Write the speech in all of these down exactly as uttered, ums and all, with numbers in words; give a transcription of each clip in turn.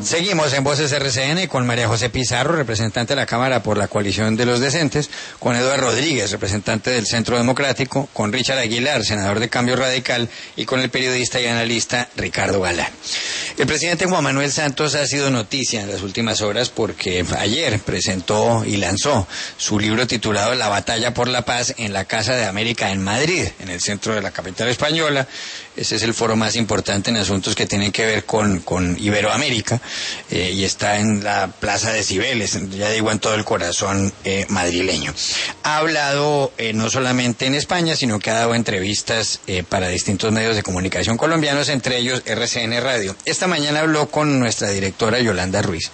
Seguimos en Voces R C N con María José Pizarro, representante de la Cámara por la Coalición de los Decentes, con Eduardo Rodríguez, representante del Centro Democrático, con Richard Aguilar, senador de Cambio Radical, y con el periodista y analista Ricardo Galán. El presidente Juan Manuel Santos ha sido noticia en las últimas horas porque ayer presentó y lanzó su libro titulado La Batalla por la Paz en la Casa de América en Madrid, en el centro de la capital española. Ese es el foro más importante en asuntos que tienen que ver con, con Iberoamérica, eh, y está en la Plaza de Cibeles, ya digo, en todo el corazón eh, madrileño. Ha hablado eh, no solamente en España, sino que ha dado entrevistas eh, para distintos medios de comunicación colombianos, entre ellos R C N Radio. Esta mañana habló con nuestra directora Yolanda Ruiz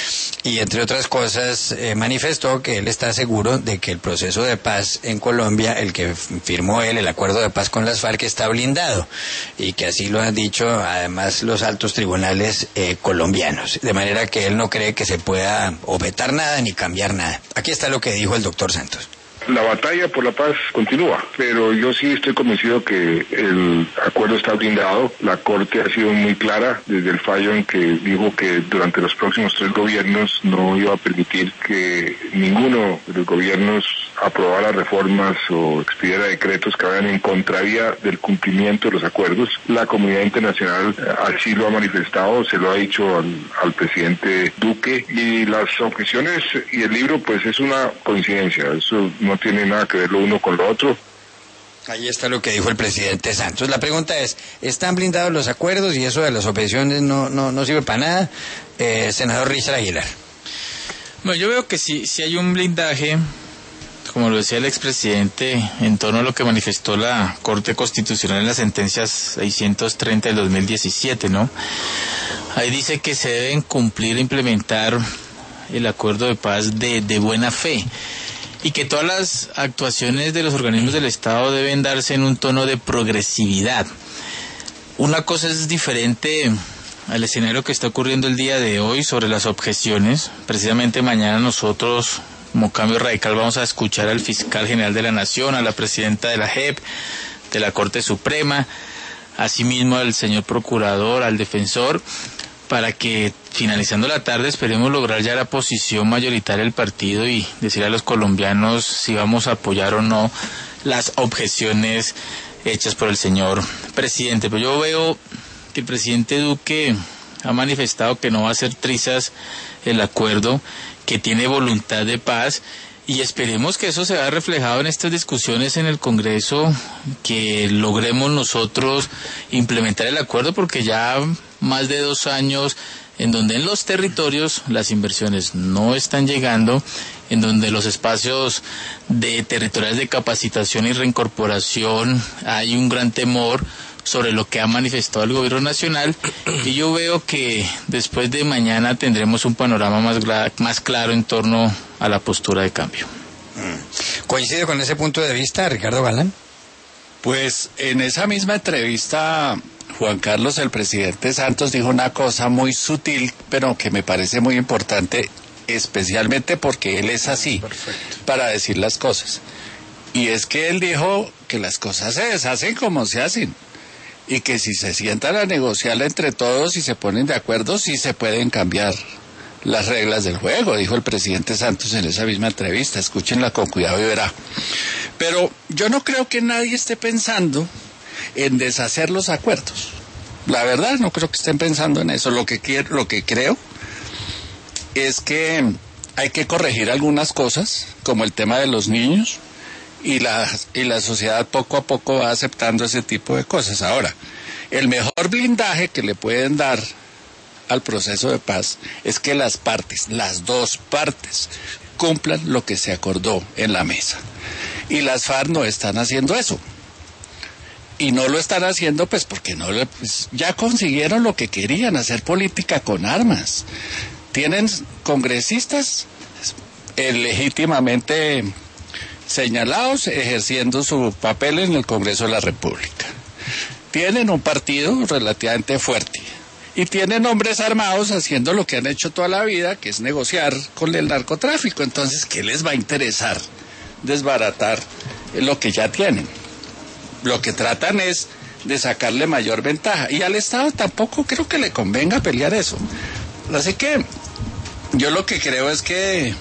y, entre otras cosas, eh, manifestó que él está seguro de que el proceso de paz en Colombia, el que firmó él, el acuerdo de paz con las FARC, está blindado, y que así lo han dicho además los altos tribunales eh, colombianos, de manera que él no cree que se pueda o vetar nada ni cambiar nada. Aquí está lo que dijo el doctor Santos. La batalla por la paz continúa, pero yo sí estoy convencido que el acuerdo está blindado. La Corte ha sido muy clara desde el fallo en que dijo que durante los próximos tres gobiernos no iba a permitir que ninguno de los gobiernos aprobara reformas o expidiera decretos que vayan en contravía del cumplimiento de los acuerdos. La comunidad internacional así lo ha manifestado, se lo ha dicho al, al presidente Duque, y las objeciones y el libro pues es una coincidencia, eso no No tiene nada que ver lo uno con lo otro. Ahí está lo que dijo el presidente Santos. La pregunta es, ¿están blindados los acuerdos y eso de las objeciones no no, no sirve para nada? Eh, senador Richard Aguilar. Bueno, yo veo que sí, sí hay un blindaje, como lo decía el expresidente, en torno a lo que manifestó la Corte Constitucional en las sentencias seiscientos treinta del dos mil diecisiete, ¿no? Ahí dice que se deben cumplir e implementar el acuerdo de paz de, de buena fe, y que todas las actuaciones de los organismos del Estado deben darse en un tono de progresividad. Una cosa es diferente al escenario que está ocurriendo el día de hoy sobre las objeciones. Precisamente mañana nosotros, como Cambio Radical, vamos a escuchar al fiscal general de la Nación, a la presidenta de la J E P, de la Corte Suprema, asimismo al señor procurador, al defensor, para que finalizando la tarde esperemos lograr ya la posición mayoritaria del partido y decir a los colombianos si vamos a apoyar o no las objeciones hechas por el señor presidente. Pero yo veo que el presidente Duque ha manifestado que no va a hacer trizas el acuerdo, que tiene voluntad de paz, y esperemos que eso se vea reflejado en estas discusiones en el Congreso, que logremos nosotros implementar el acuerdo, porque ya más de dos años en donde en los territorios las inversiones no están llegando, en donde los espacios de territoriales de capacitación y reincorporación hay un gran temor sobre lo que ha manifestado el gobierno nacional, y yo veo que después de mañana tendremos un panorama más, más claro en torno a la postura de cambio. ¿Coincide con ese punto de vista, Ricardo Galán? Pues en esa misma entrevista, Juan Carlos, el presidente Santos dijo una cosa muy sutil, pero que me parece muy importante, especialmente porque él es así. Perfecto. Para decir las cosas. Y es que él dijo que las cosas se deshacen como se hacen, y que si se sientan a negociar entre todos y se ponen de acuerdo, sí se pueden cambiar las reglas del juego, dijo el presidente Santos en esa misma entrevista. Escúchenla con cuidado y verá. Pero yo no creo que nadie esté pensando en deshacer los acuerdos. La verdad, no creo que estén pensando en eso. Lo que quiero, lo que creo es que hay que corregir algunas cosas, como el tema de los niños, y la, y la sociedad poco a poco va aceptando ese tipo de cosas. Ahora, el mejor blindaje que le pueden dar al proceso de paz es que las partes, las dos partes, cumplan lo que se acordó en la mesa. Y las FARC no están haciendo eso. Y no lo están haciendo pues porque no pues, ya consiguieron lo que querían, hacer política con armas. Tienen congresistas eh, legítimamente señalados ejerciendo su papel en el Congreso de la República. Tienen un partido relativamente fuerte y tienen hombres armados haciendo lo que han hecho toda la vida, que es negociar con el narcotráfico. Entonces, ¿qué les va a interesar desbaratar lo que ya tienen? Lo que tratan es de sacarle mayor ventaja, y al Estado tampoco creo que le convenga pelear eso, Así que yo lo que creo es que,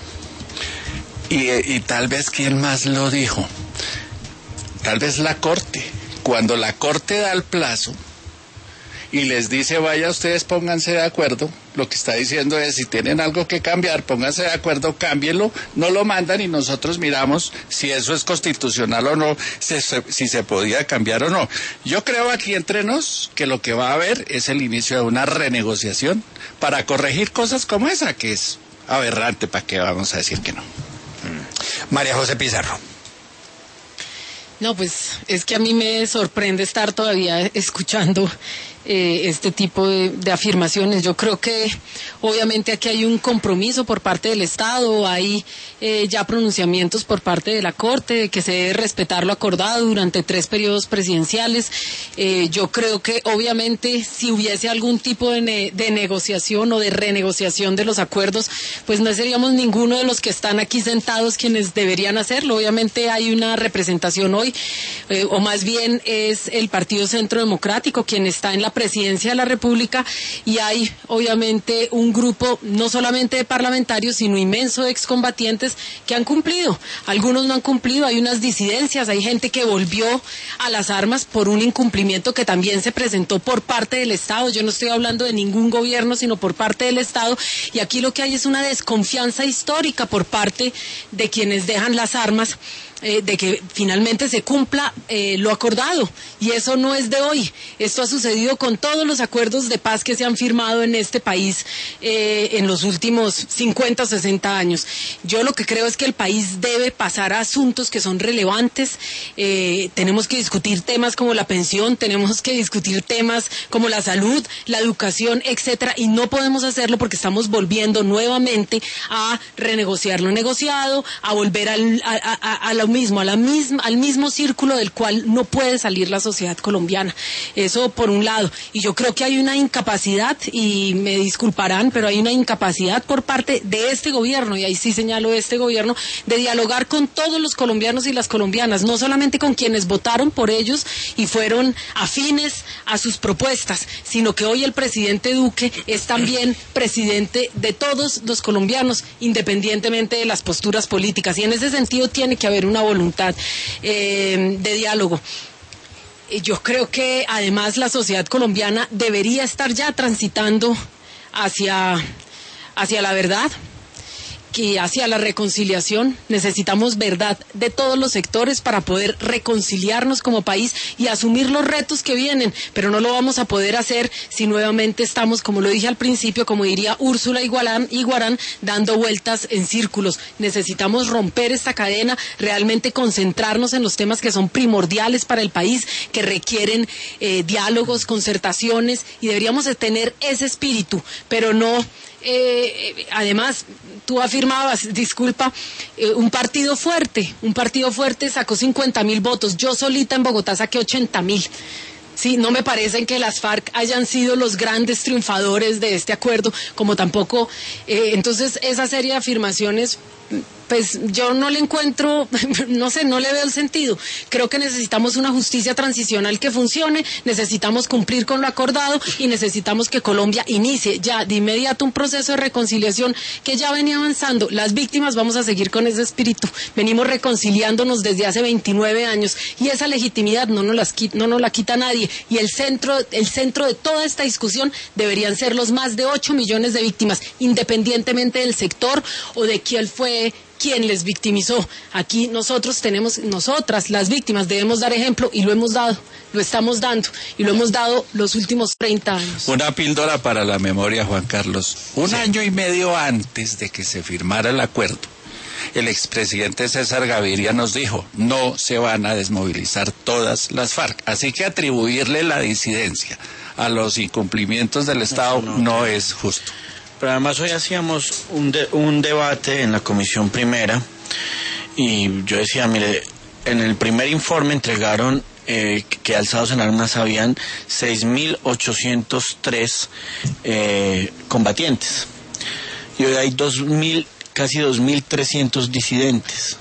y, y tal vez quién más lo dijo, tal vez la Corte, cuando la Corte da el plazo y les dice, vaya, ustedes pónganse de acuerdo, lo que está diciendo es, si tienen algo que cambiar, pónganse de acuerdo, cámbienlo, no lo mandan y nosotros miramos si eso es constitucional o no, si, si se podía cambiar o no. Yo creo aquí entre nos que lo que va a haber es el inicio de una renegociación para corregir cosas como esa, que es aberrante, ¿para qué vamos a decir que no? María José Pizarro. No, pues es que a mí me sorprende estar todavía escuchando eh, este tipo de, de afirmaciones. Yo creo que obviamente aquí hay un compromiso por parte del Estado, hay eh, ya pronunciamientos por parte de la Corte de que se debe respetar lo acordado durante tres periodos presidenciales. Eh, yo creo que obviamente si hubiese algún tipo de, ne de negociación o de renegociación de los acuerdos, pues no seríamos ninguno de los que están aquí sentados quienes deberían hacerlo. Obviamente hay una representación hoy, eh, o más bien es el Partido Centro Democrático quien está en la presidencia de la República, y hay obviamente un grupo no solamente de parlamentarios sino inmenso de excombatientes que han cumplido, algunos no han cumplido, hay unas disidencias, hay gente que volvió a las armas por un incumplimiento que también se presentó por parte del Estado. Yo no estoy hablando de ningún gobierno sino por parte del Estado, y aquí lo que hay es una desconfianza histórica por parte de quienes dejan las armas, Eh, de que finalmente se cumpla eh, lo acordado, y eso no es de hoy. Esto ha sucedido con todos los acuerdos de paz que se han firmado en este país eh, en los últimos cincuenta o sesenta años. Yo lo que creo es que el país debe pasar a asuntos que son relevantes. Eh, tenemos que discutir temas como la pensión, tenemos que discutir temas como la salud, la educación, etcétera, y no podemos hacerlo porque estamos volviendo nuevamente a renegociar lo negociado, a volver al, a, a, a lo mismo, a la misma, al mismo círculo del cual no puede salir la sociedad colombiana. Eso por un lado. Y yo creo que hay una incapacidad, y me disculparán, pero hay una incapacidad por parte de este gobierno, y ahí sí señalo este gobierno, de dialogar con todos los colombianos y las colombianas, no solamente con quienes votaron por ellos y fueron afines a sus propuestas, sino que hoy el presidente Duque es también presidente de todos los colombianos, independientemente de las posturas políticas, y en ese sentido tiene que haber una voluntad eh, de diálogo. Yo creo que además la sociedad colombiana debería estar ya transitando hacia, hacia la verdad y hacia la reconciliación. Necesitamos verdad de todos los sectores para poder reconciliarnos como país y asumir los retos que vienen, pero no lo vamos a poder hacer si nuevamente estamos, como lo dije al principio, como diría Úrsula Iguarán, Iguarán dando vueltas en círculos. Necesitamos romper esta cadena, realmente concentrarnos en los temas que son primordiales para el país, que requieren eh, diálogos, concertaciones, y deberíamos de tener ese espíritu, pero no... Eh, además, tú afirmabas, disculpa, eh, un partido fuerte, un partido fuerte sacó cincuenta mil votos, yo solita en Bogotá saqué ochenta mil. Sí, no me parece que las FARC hayan sido los grandes triunfadores de este acuerdo, como tampoco, eh, entonces esa serie de afirmaciones, pues yo no le encuentro, no sé, no le veo el sentido. Creo que necesitamos una justicia transicional que funcione, necesitamos cumplir con lo acordado y necesitamos que Colombia inicie ya de inmediato un proceso de reconciliación que ya venía avanzando. Las víctimas vamos a seguir con ese espíritu, venimos reconciliándonos desde hace veintinueve años y esa legitimidad no nos, las, no nos la quita nadie, y el centro, el centro de toda esta discusión deberían ser los más de ocho millones de víctimas, independientemente del sector o de quién fue quien les victimizó. Aquí nosotros tenemos, nosotras, las víctimas, debemos dar ejemplo, y lo hemos dado, lo estamos dando, y lo hemos dado los últimos treinta años. Una píldora para la memoria, Juan Carlos. Un sí. año y medio antes de que se firmara el acuerdo, el expresidente César Gaviria nos dijo, no se van a desmovilizar todas las FARC, así que atribuirle la disidencia a los incumplimientos del Estado no, no, no es justo. Pero además hoy hacíamos un, de, un debate en la Comisión Primera, y yo decía, mire, en el primer informe entregaron eh, que alzados en armas habían seis mil ochocientos tres eh, combatientes, y hoy hay dos mil, casi dos mil trescientos disidentes.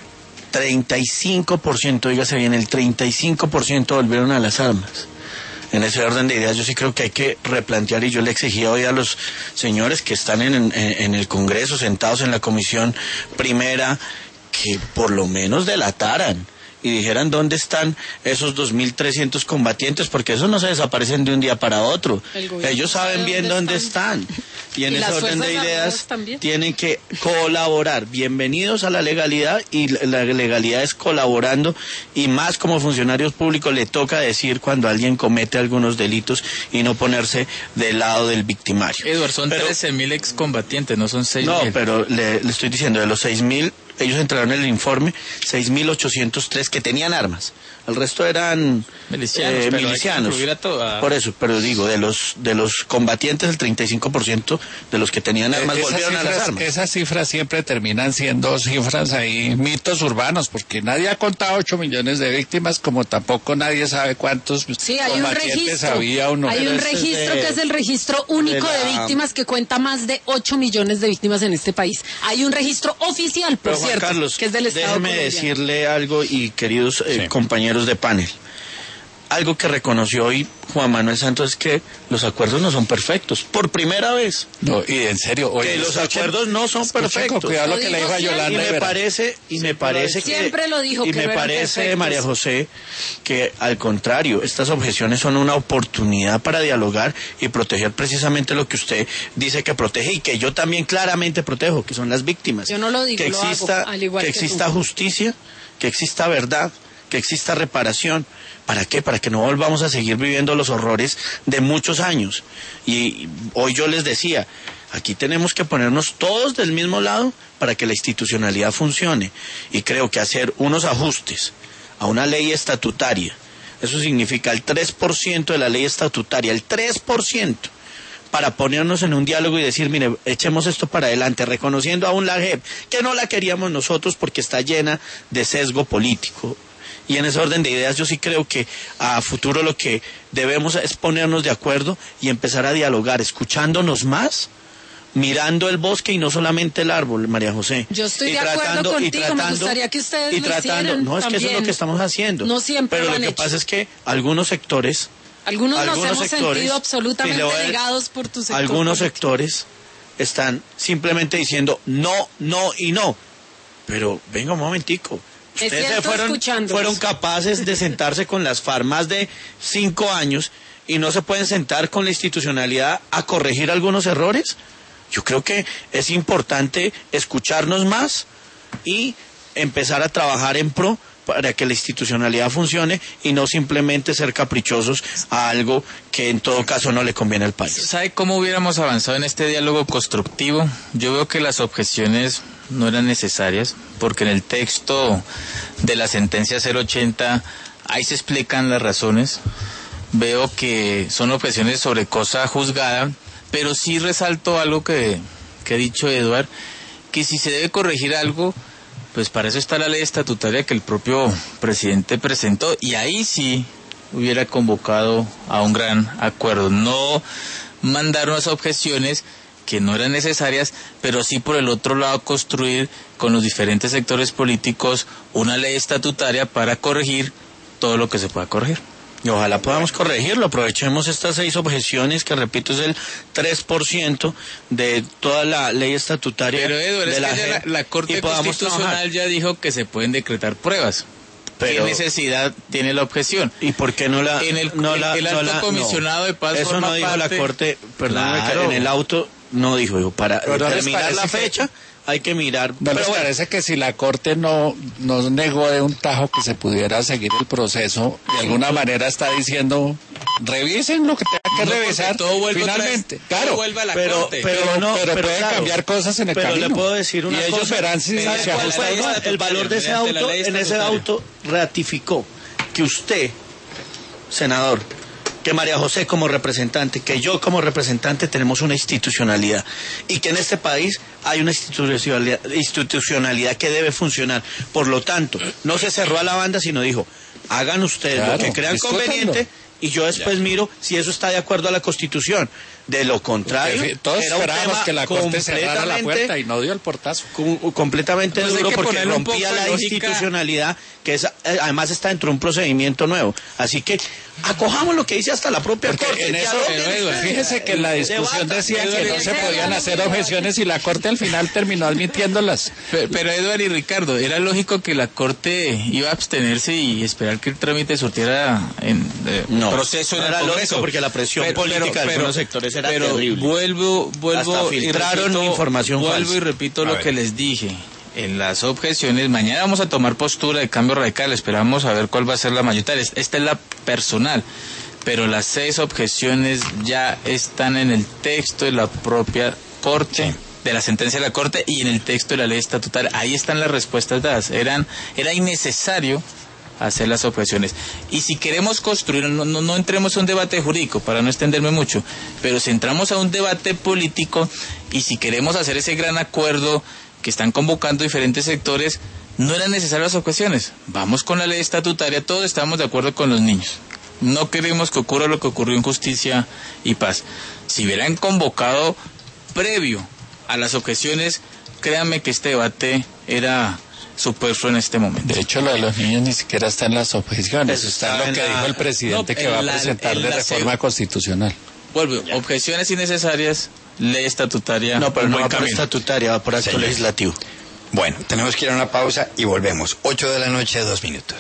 treinta y cinco por ciento, dígase bien, el treinta y cinco por ciento volvieron a las armas. en ese orden de ideas yo sí creo que hay que replantear, y yo le exigía hoy a los señores que están en, en, en el Congreso, sentados en la comisión primera, que por lo menos delataran y dijeran dónde están esos dos mil trescientos combatientes, porque esos no se desaparecen de un día para otro. Ellos saben bien dónde están. Y en ese orden de ideas tienen que colaborar. Bienvenidos a la legalidad, y la legalidad es colaborando, y más como funcionarios públicos le toca decir cuando alguien comete algunos delitos y no ponerse del lado del victimario. Eduardo, son pero, trece mil excombatientes, no son seis mil. No, pero le, le estoy diciendo, de los seis mil, ellos entraron en el informe, seis mil ochocientos tres que tenían armas. El resto eran milicianos. Eh, pero milicianos. A todo, a... Por eso, pero digo, de los de los combatientes, el treinta y cinco por ciento de los que tenían armas esas volvieron cifras, a las armas. Esas cifras siempre terminan siendo cifras ahí, mitos urbanos, porque nadie ha contado ocho millones de víctimas, como tampoco nadie sabe cuántos sí, hay un registro, había o no. Hay un registro de, que es el registro único de, la... de víctimas, que cuenta más de ocho millones de víctimas en este país. Hay un registro oficial, por pero, Juan cierto, Carlos, que es del Estado déjeme colombiano. decirle algo, y queridos eh, sí. compañeros de panel. Algo que reconoció hoy Juan Manuel Santos es que los acuerdos no son perfectos, por primera vez. No, y en serio, oye, que los escuchen, acuerdos no son perfectos. Con cuidado lo que le dijo a Yolanda. Y me parece, y me parece que siempre lo dijo, y que me no parece, perfectos. María José, que al contrario, estas objeciones son una oportunidad para dialogar y proteger precisamente lo que usted dice que protege, y que yo también claramente protejo, que son las víctimas. Yo no lo digo, que lo exista, hago, al igual que que exista tú. justicia, que exista verdad, que exista reparación. ¿Para qué? Para que no volvamos a seguir viviendo los horrores de muchos años. Y hoy yo les decía, aquí tenemos que ponernos todos del mismo lado para que la institucionalidad funcione. Y creo que hacer unos ajustes a una ley estatutaria, eso significa el tres por ciento de la ley estatutaria, el tres por ciento, para ponernos en un diálogo y decir, mire, echemos esto para adelante, reconociendo aún la J E P, que no la queríamos nosotros porque está llena de sesgo político. Y en ese orden de ideas yo sí creo que a futuro lo que debemos es ponernos de acuerdo y empezar a dialogar, escuchándonos más, mirando el bosque y no solamente el árbol, María José. Yo estoy y de tratando, acuerdo contigo, y tratando, me gustaría que ustedes y lo tratando, hicieran no, es también. que eso es lo que estamos haciendo. No siempre Pero lo lo han que hecho. pasa es que algunos sectores... Algunos, algunos nos hemos sectores, sentido absolutamente a, ligados por tu sector algunos político. sectores están simplemente diciendo no, no y no. Pero venga un momentico. Ustedes se fueron, fueron capaces de sentarse con las FARC más de cinco años y no se pueden sentar con la institucionalidad a corregir algunos errores. Yo creo que es importante escucharnos más y empezar a trabajar en pro para que la institucionalidad funcione y no simplemente ser caprichosos a algo que en todo caso no le conviene al país. ¿Sabe cómo hubiéramos avanzado en este diálogo constructivo? Yo veo que las objeciones no eran necesarias, porque en el texto de la sentencia cero ochenta ahí se explican las razones. Veo que son objeciones sobre cosa juzgada, pero sí resalto algo que, que ha dicho Eduard, que si se debe corregir algo, pues para eso está la ley estatutaria que el propio presidente presentó, y ahí sí hubiera convocado a un gran acuerdo. No mandar unas objeciones que no eran necesarias, pero sí por el otro lado construir con los diferentes sectores políticos una ley estatutaria para corregir todo lo que se pueda corregir. Y ojalá podamos corregirlo, aprovechemos estas seis objeciones, que repito es el tres por ciento de toda la ley estatutaria. Pero Eduardo, de es la, que ya la, la Corte Constitucional trabajar. ya dijo que se pueden decretar pruebas. Pero, ¿qué necesidad tiene la objeción? ¿Y por qué no la... En el, no el, la, el alto no la, comisionado no. de paz Eso no dijo parte, la Corte, perdóname, claro. en el auto no dijo, dijo para pero determinar la fecha... Que... hay que mirar. ¿No pero les bueno, parece que si la Corte no nos negó de un tajo que se pudiera seguir el proceso, de alguna sí, manera está diciendo, revisen lo que tenga que no, revisar todo finalmente? Vez, claro, todo vuelve a la pero, corte. pero, pero no, pero, pero pueden claro, cambiar cosas en el pero camino. le puedo decir una y cosa. ellos verán si se ajusta. El valor de ese auto, en ese auto ratificó que usted, senador, que María José como representante, que yo como representante tenemos una institucionalidad y que en este país hay una institucionalidad, institucionalidad que debe funcionar. Por lo tanto, no se cerró a la banda, sino dijo, hagan ustedes claro, lo que crean conveniente y yo después ya. miro si eso está de acuerdo a la Constitución. De lo contrario, todos era un esperábamos tema que la Corte cerrara la completamente- puerta y no dio el portazo. com- completamente Entonces hay duro que porque ponerle un rompía poco de la lógica. institucionalidad, que es, eh, además está dentro de un procedimiento nuevo. Así que acojamos lo que dice hasta la propia Porque Corte. en eso, dialoguen pero, ustedes, fíjese que en la discusión debatan. decía que no se podían hacer objeciones y la Corte al final terminó admitiéndolas. Pero, pero Eduardo y Ricardo, era lógico que la Corte iba a abstenerse y esperar que el trámite surtiera en eh, No, proceso en no el era Congreso. lógico porque la presión política de algunos sectores era pero terrible. Vuelvo, vuelvo Hasta y filtraron repito, información vuelvo falsa. y repito A lo ver. que les dije. En las objeciones, mañana vamos a tomar postura de cambio radical, esperamos a ver cuál va a ser la mayoritaria. Esta es la personal, pero las seis objeciones ya están en el texto de la propia Corte, Sí. de la sentencia de la Corte y en el texto de la ley estatutaria. Ahí están las respuestas dadas. Eran, era innecesario hacer las objeciones. Y si queremos construir, no, no, no entremos a un debate jurídico, para no extenderme mucho, pero si entramos a un debate político y si queremos hacer ese gran acuerdo que están convocando diferentes sectores, no eran necesarias las objeciones. Vamos con la ley estatutaria, todos estamos de acuerdo con los niños. No queremos que ocurra lo que ocurrió en Justicia y Paz. Si hubieran convocado previo a las objeciones, créanme que este debate era superfluo en este momento. De hecho, lo de los niños ni siquiera está en las objeciones, Eso está en está lo en que la- dijo el presidente No, que en va a la- presentar en de la reforma seg- constitucional. Vuelvo, objeciones innecesarias, ley estatutaria. No, pero no buen va por camino. estatutaria, va por acto Señor. legislativo. Bueno, tenemos que ir a una pausa y volvemos. Ocho de la noche, dos minutos.